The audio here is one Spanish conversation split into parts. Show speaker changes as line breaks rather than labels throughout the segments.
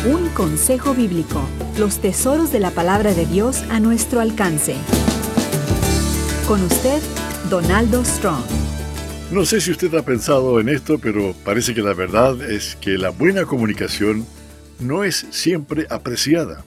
Un consejo bíblico. Los tesoros de la palabra de Dios a nuestro alcance. Con usted, Donaldo Strong.
No sé si usted ha pensado en esto, pero parece que la verdad es que la buena comunicación no es siempre apreciada.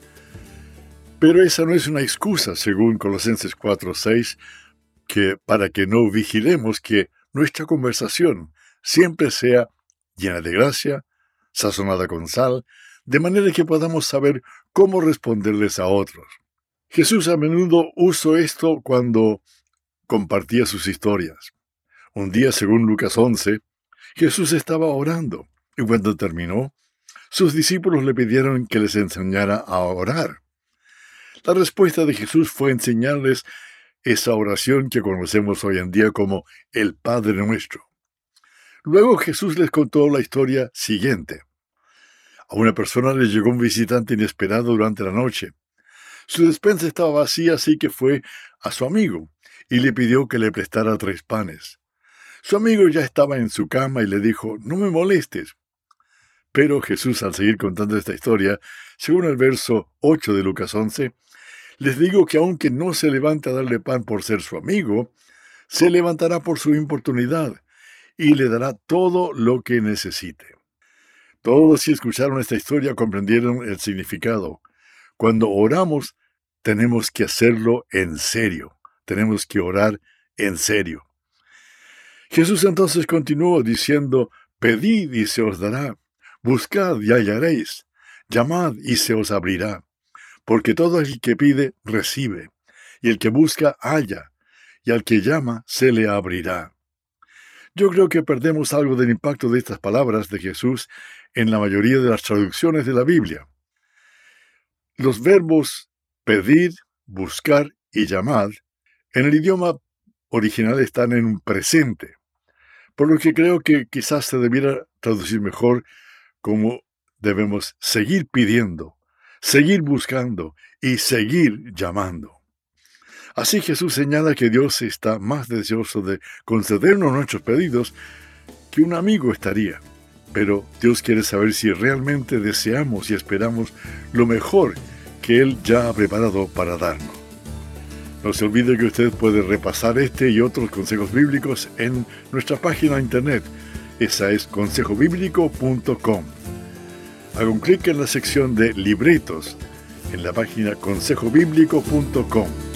Pero esa no es una excusa, según Colosenses 4:6, que para que no vigilemos que nuestra conversación siempre sea llena de gracia, sazonada con sal, de manera que podamos saber cómo responderles a otros. Jesús a menudo usó esto cuando compartía sus historias. Un día, según Lucas 11, Jesús estaba orando, y cuando terminó, sus discípulos le pidieron que les enseñara a orar. La respuesta de Jesús fue enseñarles esa oración que conocemos hoy en día como el Padre Nuestro. Luego Jesús les contó la historia siguiente. A una persona le llegó un visitante inesperado durante la noche. Su despensa estaba vacía, así que fue a su amigo y le pidió que le prestara 3 panes. Su amigo ya estaba en su cama y le dijo, «No me molestes». Pero Jesús, al seguir contando esta historia, según el verso 8 de Lucas 11, les digo que aunque no se levante a darle pan por ser su amigo, se levantará por su importunidad y le dará todo lo que necesite. Todos, si escucharon esta historia, comprendieron el significado. Cuando oramos, tenemos que hacerlo en serio. Tenemos que orar en serio. Jesús entonces continuó diciendo, «Pedid y se os dará, buscad y hallaréis, llamad y se os abrirá, porque todo el que pide, recibe, y el que busca, halla, y al que llama, se le abrirá». Yo creo que perdemos algo del impacto de estas palabras de Jesús en la mayoría de las traducciones de la Biblia. Los verbos pedir, buscar y llamar en el idioma original están en un presente, por lo que creo que quizás se debiera traducir mejor como debemos seguir pidiendo, seguir buscando y seguir llamando. Así Jesús señala que Dios está más deseoso de concedernos nuestros pedidos que un amigo estaría. Pero Dios quiere saber si realmente deseamos y esperamos lo mejor que Él ya ha preparado para darnos. No se olvide que usted puede repasar este y otros consejos bíblicos en nuestra página de internet. Esa es consejobiblico.com. Haga un clic en la sección de libretos en la página consejobiblico.com.